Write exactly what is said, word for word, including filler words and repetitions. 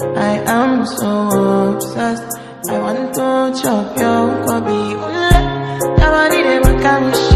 I am so obsessed. I want to chop your kobe. Your body, they make me